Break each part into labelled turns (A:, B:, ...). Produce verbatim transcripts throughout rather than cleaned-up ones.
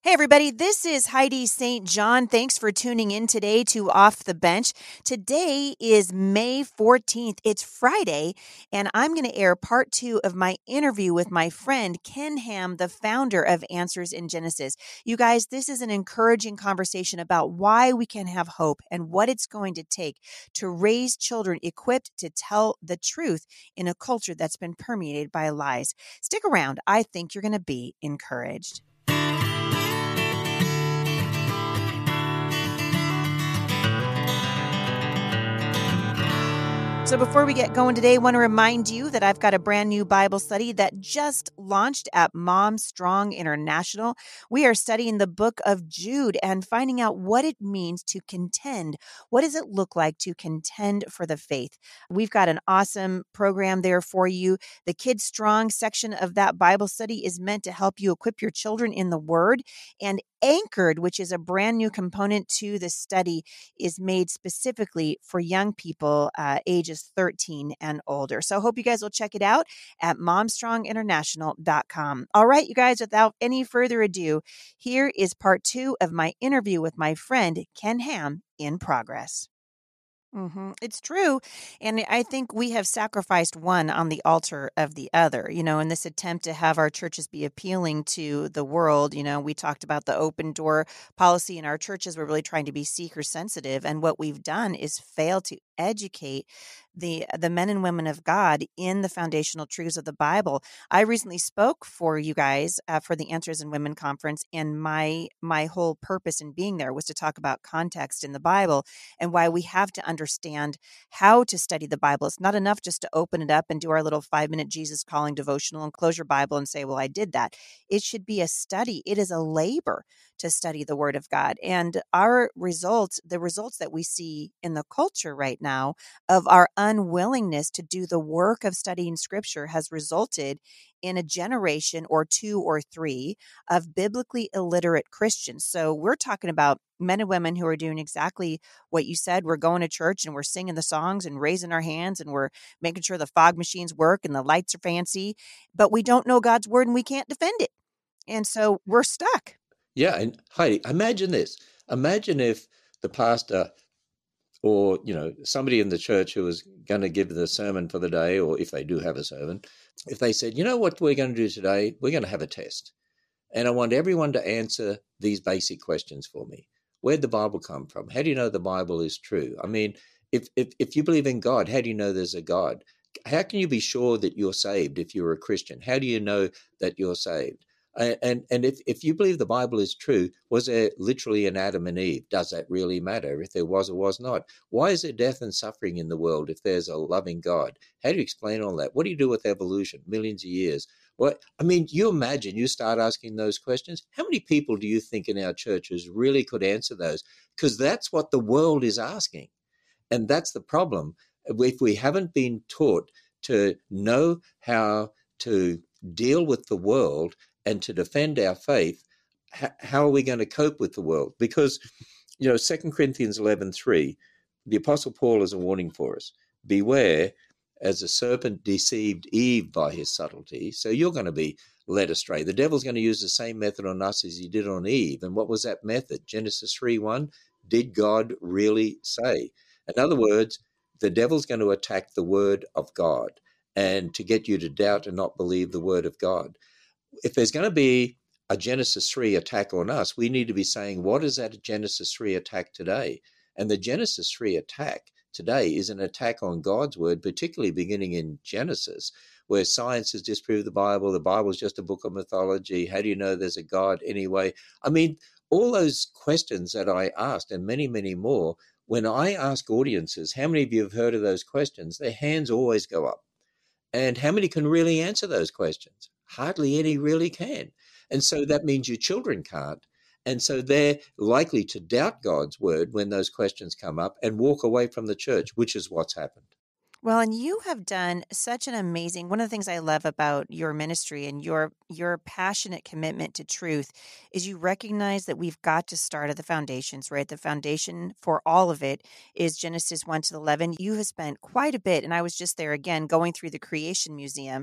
A: Hey, everybody, this is Heidi Saint John. Thanks for tuning in today to Off the Bench. Today is May fourteenth. It's Friday, and I'm going to air part two of my interview with my friend Ken Ham, the founder of Answers in Genesis. You guys, this is an encouraging conversation about why we can have hope and what it's going to take to raise children equipped to tell the truth in a culture that's been permeated by lies. Stick around. I think you're going to be encouraged. So before we get going today, I want to remind you that I've got a brand new Bible study that just launched at Mom Strong International. We are studying the book of Jude and finding out what it means to contend. What does it look like to contend for the faith? We've got an awesome program there for you. The Kids Strong section of that Bible study is meant to help you equip your children in the Word. And Anchored, which is a brand new component to the study, is made specifically for young people uh, ages thirteen and older. So I hope you guys will check it out at mom strong international dot com. All right, you guys, without any further ado, here is part two of my interview with my friend Ken Ham in progress. hmm It's true. And I think we have sacrificed one on the altar of the other, you know, in this attempt to have our churches be appealing to the world. You know, we talked about the open door policy in our churches. We're really trying to be seeker sensitive. And what we've done is fail to educate the the men and women of God in the foundational truths of the Bible. I recently spoke for you guys uh, for the Answers in Women conference, and my my whole purpose in being there was to talk about context in the Bible and why we have to understand how to study the Bible. It's not enough just to open it up and do our little five minute Jesus calling devotional and close your Bible and say, well, I did that. It should be a study. It is a labor to study the Word of God. And our results, the results that we see in the culture right now of our unwillingness to do the work of studying Scripture has resulted in a generation or two or three of biblically illiterate Christians. So we're talking about men and women who are doing exactly what you said. We're going to church and we're singing the songs and raising our hands and we're making sure the fog machines work and the lights are fancy, but we don't know God's word and we can't defend it. And so we're stuck.
B: Yeah, and Heidi, imagine this. Imagine if the pastor or, you know, somebody in the church who was going to give the sermon for the day, or if they do have a sermon, if they said, you know what we're going to do today? We're going to have a test. And I want everyone to answer these basic questions for me. Where'd the Bible come from? How do you know the Bible is true? I mean, if if, if you believe in God, how do you know there's a God? How can you be sure that you're saved if you're a Christian? How do you know that you're saved? And and, and if, if you believe the Bible is true, was there literally an Adam and Eve? Does that really matter if there was or was not? Why is there death and suffering in the world if there's a loving God? How do you explain all that? What do you do with evolution? Millions of years. Well, I mean, you imagine you start asking those questions. How many people do you think in our churches really could answer those? Because that's what the world is asking. And that's the problem. If we haven't been taught to know how to deal with the world and to defend our faith, how are we going to cope with the world? Because, you know, Second Corinthians eleven three, the Apostle Paul is a warning for us. Beware, as the serpent deceived Eve by his subtlety, so you're going to be led astray. The devil's going to use the same method on us as he did on Eve. And what was that method? Genesis three one, did God really say? In other words, the devil's going to attack the word of God and to get you to doubt and not believe the word of God. If there's going to be a Genesis three attack on us, we need to be saying, what is that Genesis three attack today? And the Genesis three attack today is an attack on God's word, particularly beginning in Genesis, where science has disproved the Bible. The Bible is just a book of mythology. How do you know there's a God anyway? I mean, all those questions that I asked and many, many more, when I ask audiences, how many of you have heard of those questions? Their hands always go up. And how many can really answer those questions? Hardly any really can. And so that means your children can't. And so they're likely to doubt God's word when those questions come up and walk away from the church, which is what's happened.
A: Well, and you have done such an amazing, one of the things I love about your ministry and your your passionate commitment to truth is you recognize that we've got to start at the foundations, right? The foundation for all of it is Genesis one to eleven. You have spent quite a bit, and I was just there again going through the Creation Museum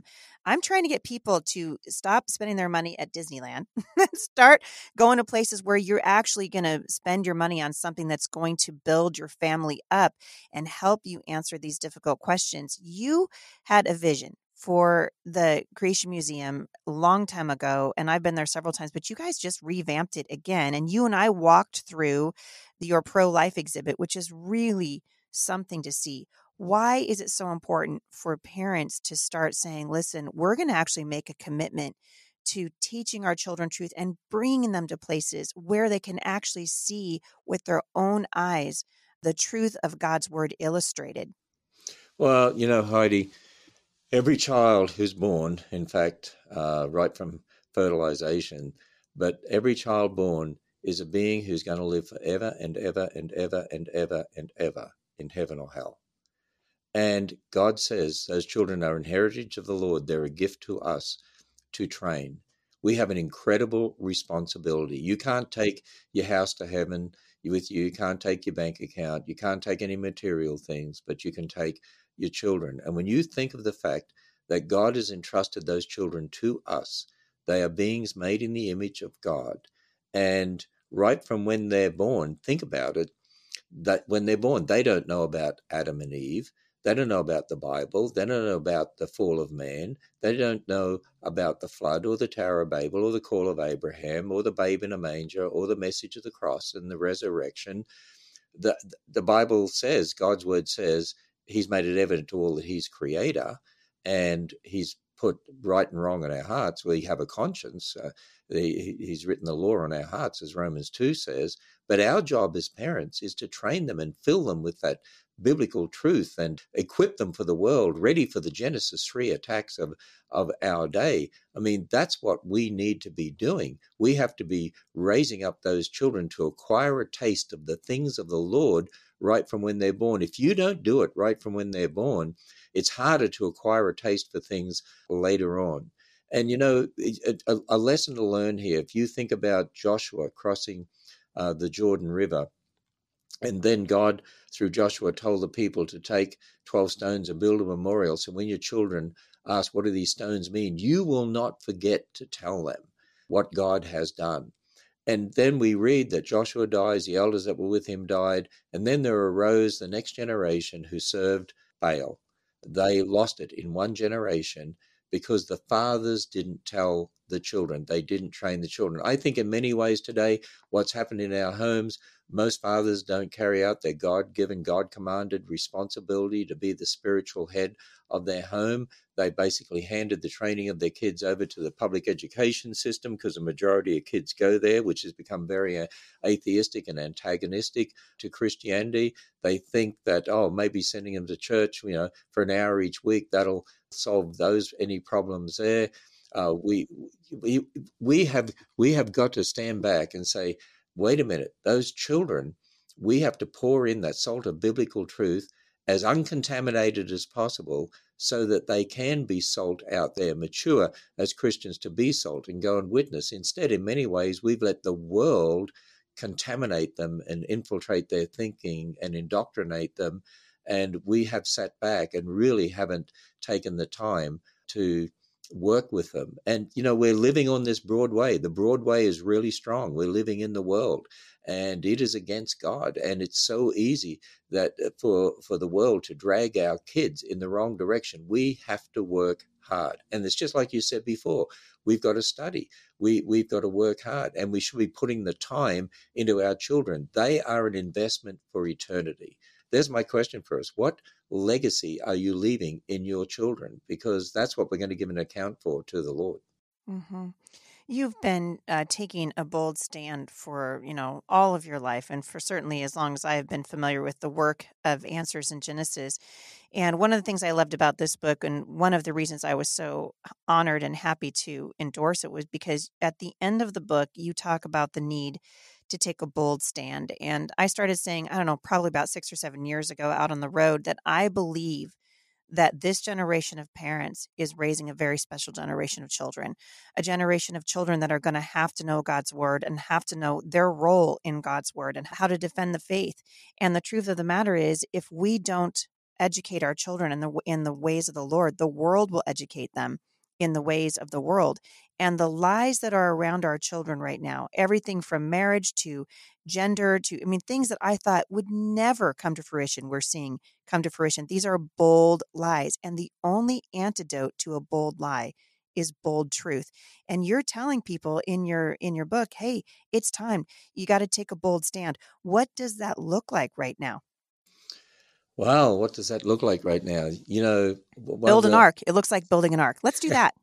A: I'm trying to get people to stop spending their money at Disneyland, start going to places where you're actually going to spend your money on something that's going to build your family up and help you answer these difficult questions. You had a vision for the Creation Museum a long time ago, and I've been there several times, but you guys just revamped it again. And you and I walked through the, your pro-life exhibit, which is really something to see. Why is it so important for parents to start saying, listen, we're going to actually make a commitment to teaching our children truth and bringing them to places where they can actually see with their own eyes the truth of God's word illustrated?
B: Well, you know, Heidi, every child who's born, in fact, uh, right from fertilization, but every child born is a being who's going to live forever and ever and ever and ever and ever in heaven or hell. And God says those children are an heritage of the Lord. They're a gift to us to train. We have an incredible responsibility. You can't take your house to heaven with you. You can't take your bank account. You can't take any material things, but you can take your children. And when you think of the fact that God has entrusted those children to us, they are beings made in the image of God. And right from when they're born, think about it, that when they're born, they don't know about Adam and Eve. They don't know about the Bible. They don't know about the fall of man. They don't know about the flood or the Tower of Babel or the call of Abraham or the babe in a manger or the message of the cross and the resurrection. The, the Bible says, God's word says, he's made it evident to all that he's creator, and he's put right and wrong in our hearts. We have a conscience. Uh, he, he's written the law on our hearts, as Romans two says. But our job as parents is to train them and fill them with that biblical truth and equip them for the world, ready for the Genesis three attacks of, of our day. I mean, that's what we need to be doing. We have to be raising up those children to acquire a taste of the things of the Lord right from when they're born. If you don't do it right from when they're born, it's harder to acquire a taste for things later on. And, you know, a, a lesson to learn here, if you think about Joshua crossing uh, the Jordan River, and then God, through Joshua, told the people to take twelve stones and build a memorial. So when your children ask, what do these stones mean? You will not forget to tell them what God has done. And then we read that Joshua dies, the elders that were with him died, and then there arose the next generation who served Baal. They lost it in one generation because the fathers didn't tell the children. They didn't train the children. I think in many ways today, what's happened in our homes, most fathers don't carry out their God-given, God-commanded responsibility to be the spiritual head of their home. They basically handed the training of their kids over to the public education system because the majority of kids go there, which has become very uh, atheistic and antagonistic to Christianity. They think that, oh, maybe sending them to church, you know, for an hour each week, that'll solve those any problems there. Uh, we we we have we have got to stand back and say, wait a minute, those children, we have to pour in that salt of biblical truth as uncontaminated as possible so that they can be salt out there, mature as Christians to be salt and go and witness. Instead, in many ways, we've let the world contaminate them and infiltrate their thinking and indoctrinate them. And we have sat back and really haven't taken the time to work with them. And, you know, we're living on this Broadway. The Broadway is really strong. We're living in the world and it is against God. And it's so easy that for, for the world to drag our kids in the wrong direction. We have to work hard. And it's just like you said before, we've got to study. We, we've got to work hard, and we should be putting the time into our children. They are an investment for eternity. There's my question for us. What legacy are you leaving in your children? Because that's what we're going to give an account for to the Lord.
A: Mm-hmm. You've been uh, taking a bold stand for, you know, all of your life, and for certainly as long as I have been familiar with the work of Answers in Genesis. And one of the things I loved about this book, and one of the reasons I was so honored and happy to endorse it, was because at the end of the book, you talk about the need to take a bold stand. And I started saying, I don't know, probably about six or seven years ago out on the road, that I believe that this generation of parents is raising a very special generation of children, a generation of children that are going to have to know God's word and have to know their role in God's word and how to defend the faith. And the truth of the matter is, if we don't educate our children in the in the ways of the Lord, the world will educate them in the ways of the world. And the lies that are around our children right now, everything from marriage to gender to, I mean, things that I thought would never come to fruition, we're seeing come to fruition. These are bold lies. And the only antidote to a bold lie is bold truth. And you're telling people in your in your book, hey, it's time. You got to take a bold stand. What does that look like right now?
B: Wow, what does that look like right now? You know, one of
A: Build an
B: the
A: ark. It looks like building an ark. Let's do that.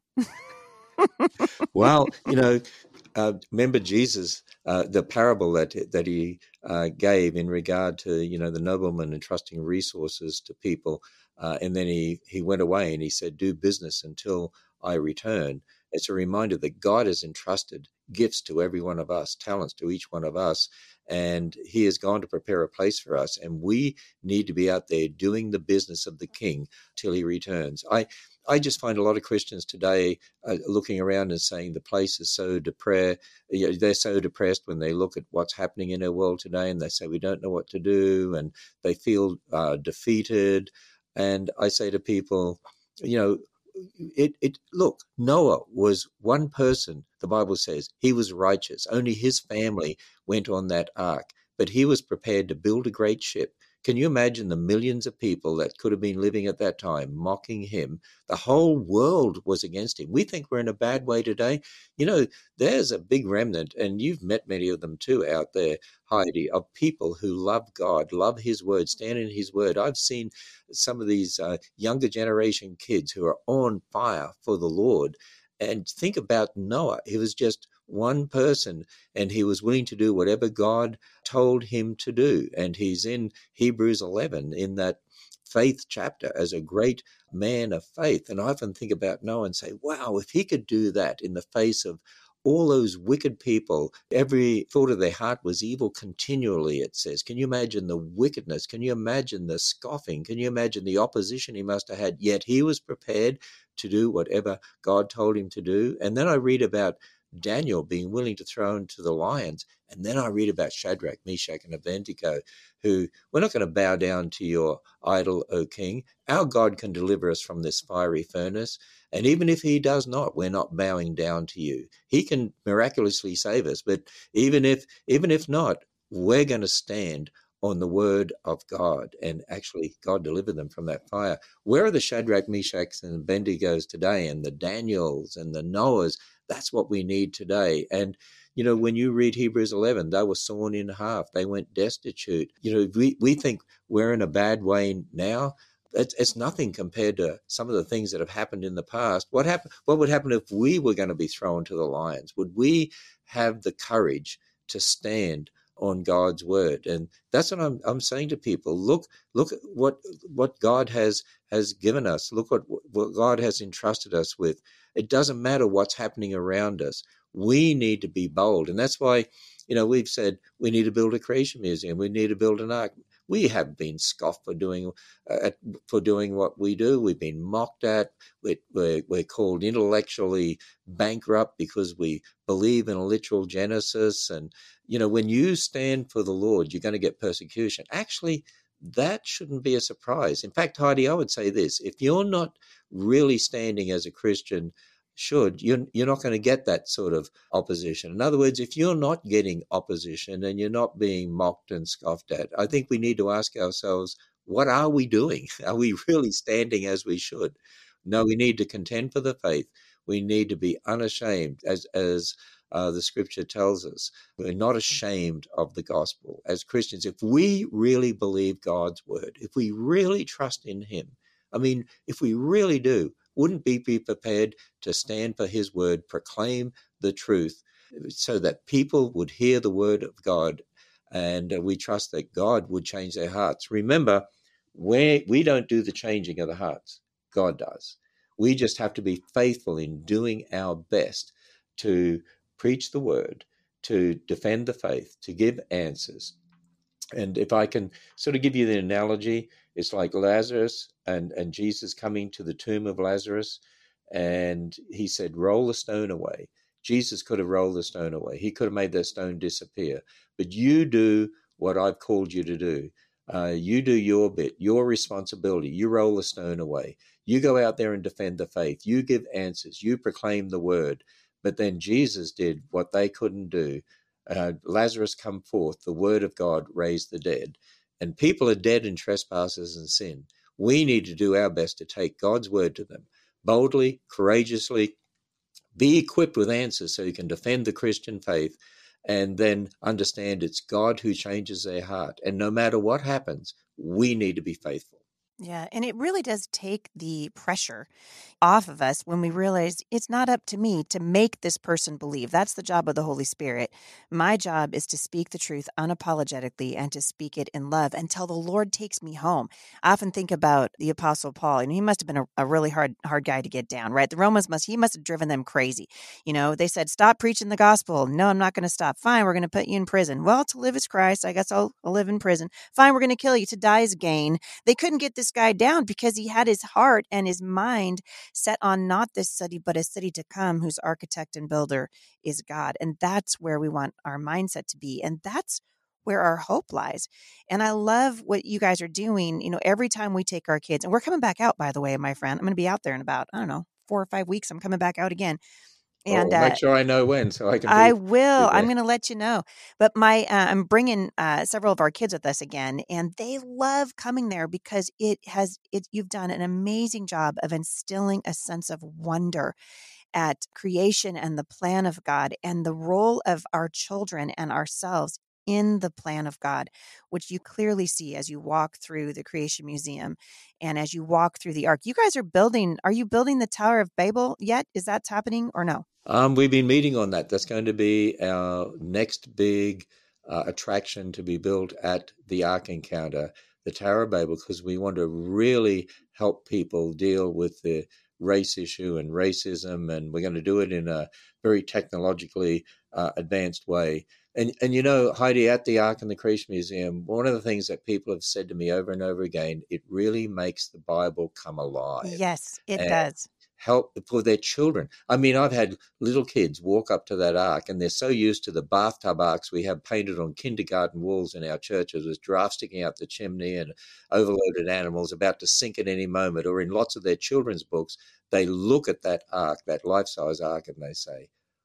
B: well, you know, uh, remember Jesus, uh, the parable that that he uh, gave in regard to, you know, the nobleman entrusting resources to people, uh, and then he he went away and he said, "Do business until I return." It's a reminder that God has entrusted gifts to every one of us, talents to each one of us, and He has gone to prepare a place for us, and we need to be out there doing the business of the King till He returns. I I just find a lot of Christians today uh, looking around and saying the place is so depressed. You know, they're so depressed when they look at what's happening in our world today, and they say we don't know what to do, and they feel uh, defeated. And I say to people, you know, it, it look, Noah was one person. The Bible says he was righteous. Only his family went on that ark, but he was prepared to build a great ship. Can you imagine the millions of people that could have been living at that time mocking him? The whole world was against him. We think we're in a bad way today. You know, there's a big remnant, and you've met many of them too out there, Heidi, of people who love God, love his word, stand in his word. I've seen some of these uh, younger generation kids who are on fire for the Lord. And think about Noah. He was just one person, and he was willing to do whatever God told him to do. And he's in Hebrews eleven in that faith chapter as a great man of faith. And I often think about Noah and say, wow, if he could do that in the face of all those wicked people, every thought of their heart was evil continually, it says. Can you imagine the wickedness? Can you imagine the scoffing? Can you imagine the opposition he must have had? Yet he was prepared to do whatever God told him to do. And then I read about Daniel being willing to throw into the lions. And then I read about Shadrach, Meshach, and Abednego, who, we're not going to bow down to your idol, O king. Our God can deliver us from this fiery furnace. And even if he does not, we're not bowing down to you. He can miraculously save us. But even if, even if not, we're going to stand on the word of God. And actually, God delivered them from that fire. Where are the Shadrach, Meshachs, and Abednego's today, and the Daniels and the Noahs? That's what we need today. And, you know, when you read Hebrews eleven, they were sawn in half. They went destitute. You know, we, we think we're in a bad way now. It's, it's nothing compared to some of the things that have happened in the past. What happened? What would happen if we were going to be thrown to the lions? Would we have the courage to stand on God's word? And that's what I'm I'm saying to people. Look, look at what what God has has given us. Look what what God has entrusted us with. It doesn't matter what's happening around us. We need to be bold. And that's why, you know, we've said we need to build a creation museum. We need to build an ark. We have been scoffed for doing uh, for doing what we do. We've been mocked at. We're, we're, we're called intellectually bankrupt because we believe in a literal Genesis. And, you know, when you stand for the Lord, you're going to get persecution. Actually, that shouldn't be a surprise. In fact, Heidi, I would say this. If you're not really standing as a Christian should, you're, you're not going to get that sort of opposition. In other words, if you're not getting opposition and you're not being mocked and scoffed at, I think we need to ask ourselves, what are we doing? Are we really standing as we should? No, we need to contend for the faith. We need to be unashamed, as as uh, the scripture tells us. We're not ashamed of the gospel as Christians. If we really believe God's word, if we really trust in him, I mean, if we really do, wouldn't we be prepared to stand for his word, proclaim the truth, so that people would hear the word of God, and uh, we trust that God would change their hearts? Remember, we, we don't do the changing of the hearts. God does. We just have to be faithful in doing our best to preach the word, to defend the faith, to give answers. And if I can sort of give you the analogy, it's like Lazarus and, and Jesus coming to the tomb of Lazarus, and he said, roll the stone away. Jesus could have rolled the stone away. He could have made that stone disappear. But you do what I've called you to do. Uh, you do your bit, your responsibility. You roll the stone away. You go out there and defend the faith. You give answers. You proclaim the word. But then Jesus did what they couldn't do. Uh, Lazarus come forth, the word of God raised the dead. And people are dead in trespasses and sin. We need to do our best to take God's word to them boldly, courageously, be equipped with answers so you can defend the Christian faith, and then understand it's God who changes their heart. And no matter what happens, we need to be faithful.
A: Yeah, and it really does take the pressure off of us when we realize it's not up to me to make this person believe. That's the job of the Holy Spirit. My job is to speak the truth unapologetically and to speak it in love until the Lord takes me home. I often think about the Apostle Paul, and he must have been a, a really hard, hard guy to get down, right? The Romans must, he must have driven them crazy. You know, they said, stop preaching the gospel. No, I'm not going to stop. Fine, we're going to put you in prison. Well, to live is Christ. I guess I'll, I'll live in prison. Fine, we're going to kill you. To die is gain. They couldn't get this guy down because he had his heart and his mind set on not this city, but a city to come, whose architect and builder is God. And that's where we want our mindset to be. And that's where our hope lies. And I love what you guys are doing. You know, every time we take our kids, and we're coming back out, by the way, my friend, I'm going to be out there in about, I don't know, four or five weeks. I'm coming back out again.
B: And
A: And
B: well,
A: uh,
B: make sure I know when so I can
A: I
B: be,
A: will.
B: be
A: I'm
B: there.
A: going to let you know. But my, uh, I'm bringing uh, several of our kids with us again, and they love coming there because it has, it. You've done an amazing job of instilling a sense of wonder at creation and the plan of God and the role of our children and ourselves in the plan of God, which you clearly see as you walk through the Creation Museum and as you walk through the Ark. You guys are building, are you building the Tower of Babel yet? Is that happening or no?
B: Um, we've been meeting on that. That's going to be our next big uh, attraction to be built at the Ark Encounter, the Tower of Babel, because we want to really help people deal with the race issue and racism, and we're going to do it in a very technologically uh, advanced way. And, and you know, Heidi, at the Ark and the Creation Museum, one of the things that people have said to me over and over again, it really makes the Bible come alive.
A: Yes, it
B: And
A: does.
B: help for their children. I mean, I've had little kids walk up to that ark and they're so used to the bathtub arks we have painted on kindergarten walls in our churches with giraffe sticking out the chimney and overloaded animals about to sink at any moment, or in lots of their children's books, they look at that ark, that life-size ark, and they say,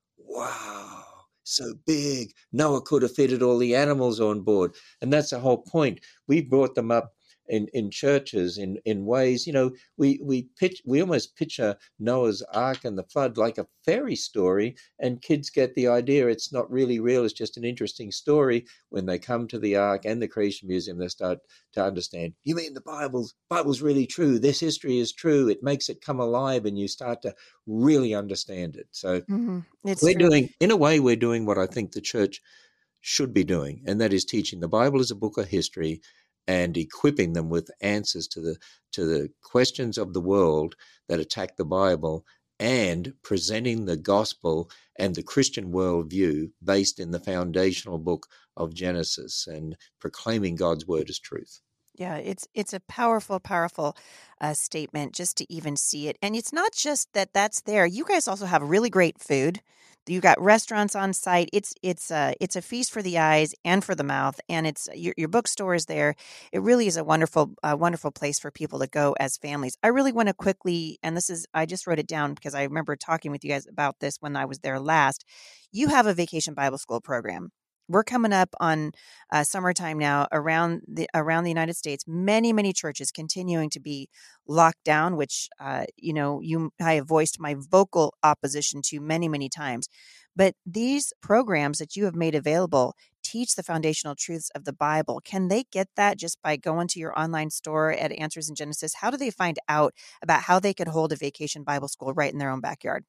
B: wow, so big. Noah could have fitted all the animals on board. And that's the whole point. We brought them up in, in churches in, in ways, you know, we we pitch we almost picture Noah's Ark and the flood like a fairy story, and kids get the idea it's not really real, it's just an interesting story. When they come to the Ark and the Creation Museum, they start to understand, you mean the Bible's Bible's really true, this history is true, it makes it come alive, and you start to really understand it. So
A: Mm-hmm. It's
B: we're
A: true.
B: doing, in a way, we're doing what I think the church should be doing, and that is teaching the Bible as a book of history and equipping them with answers to the to the questions of the world that attack the Bible, and presenting the gospel and the Christian worldview based in the foundational book of Genesis and proclaiming God's word as truth.
A: Yeah, it's it's a powerful, powerful uh, statement just to even see it. And it's not just that that's there. You guys also have really great food. You got restaurants on site. It's it's a it's a feast for the eyes and for the mouth. And it's your your bookstore is there. It really is a wonderful, uh, wonderful place for people to go as families. I really want to quickly, and this is I just wrote it down because I remember talking with you guys about this when I was there last. You have a vacation Bible school program. We're coming up on uh, summertime now around the around the United States. Many many churches continuing to be locked down, which uh, you know you I have voiced my vocal opposition to many many times. But these programs that you have made available teach the foundational truths of the Bible. Can they get that just by going to your online store at Answers in Genesis? How do they find out about how they could hold a vacation Bible school right in their own backyard?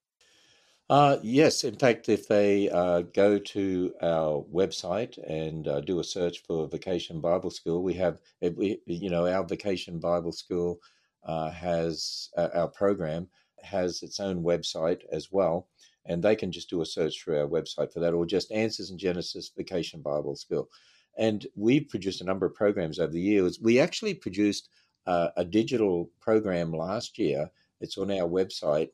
B: Uh, yes, in fact, if they uh, go to our website and uh, do a search for Vacation Bible School, we have, it- we, you know, our Vacation Bible School uh, has, uh, our program has its own website as well. And they can just do a search through our website for that, or just Answers in Genesis Vacation Bible School. And we've produced a number of programs over the years. We actually produced uh, a digital program last year. It's on our website,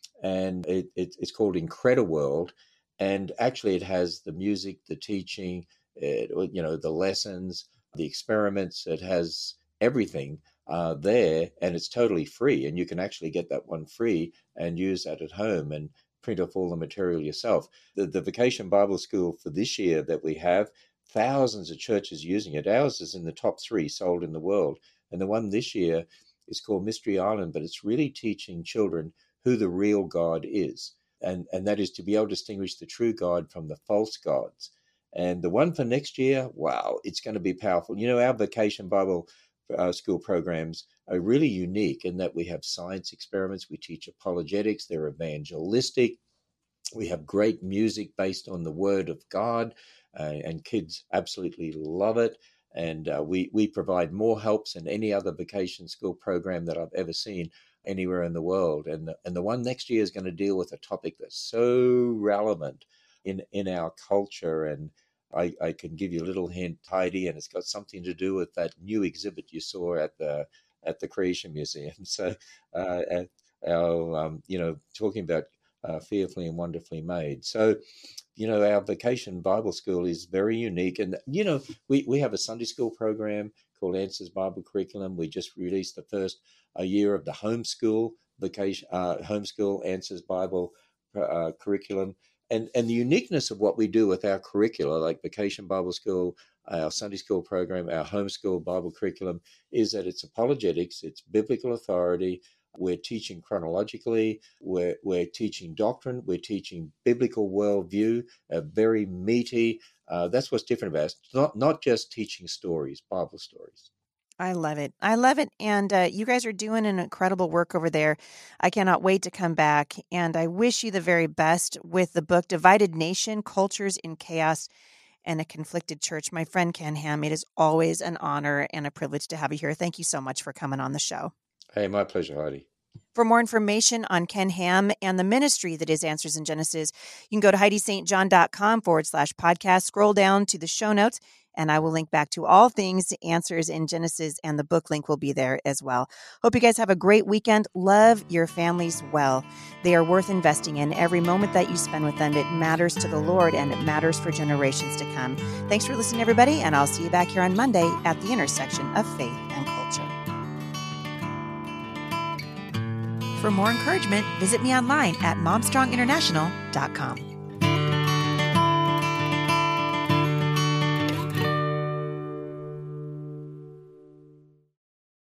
B: and it, it, it's called Incrediworld. And actually, it has the music, the teaching, it, you know, the lessons, the experiments. It has everything uh, there, and it's totally free. And you can actually get that one free and use that at home and print off all the material yourself. The, the Vacation Bible School for this year that we have, thousands of churches using it. Ours is in the top three sold in the world. And the one this year is called Mystery Island, but it's really teaching children who the real God is. And, and that is to be able to distinguish the true God from the false gods. And the one for next year, wow, it's going to be powerful. You know, our Vacation Bible uh, School programs are really unique in that we have science experiments, we teach apologetics, they're evangelistic, we have great music based on the Word of God, uh, and kids absolutely love it. And uh, we, we provide more helps than any other vacation school program that I've ever seen anywhere in the world. And the, and the one next year is going to deal with a topic that's so relevant in, in our culture. And I, I can give you a little hint, Heidi, and it's got something to do with that new exhibit you saw at the at the Creation Museum. So, uh, our, um, you know, talking about uh, fearfully and wonderfully made. So, you know, our Vacation Bible School is very unique. And, you know, we, we have a Sunday school program called Answers Bible Curriculum. We just released the first a year of the homeschool vacation, uh, homeschool Answers Bible uh, curriculum. And, and the uniqueness of what we do with our curricula, like Vacation Bible School, our Sunday school program, our homeschool Bible curriculum, is that it's apologetics, it's biblical authority. We're teaching chronologically, we're, we're teaching doctrine, we're teaching biblical worldview, a very meaty. Uh, that's what's different about us, not, not just teaching stories, Bible stories.
A: I love it. I love it. And uh, you guys are doing an incredible work over there. I cannot wait to come back. And I wish you the very best with the book, Divided Nation, Cultures in Chaos and a Conflicted Church. My friend Ken Ham, it is always an honor and a privilege to have you here. Thank you so much for coming on the show.
B: Hey, my pleasure, Heidi.
A: For more information on Ken Ham and the ministry that is Answers in Genesis, you can go to HeidiSt.John.com forward slash podcast. Scroll down to the show notes, and I will link back to all things Answers in Genesis, and the book link will be there as well. Hope you guys have a great weekend. Love your families well. They are worth investing in. Every moment that you spend with them, it matters to the Lord, and it matters for generations to come. Thanks for listening, everybody, and I'll see you back here on Monday at the intersection of faith and culture. For more encouragement, visit me online at mom strong international dot com.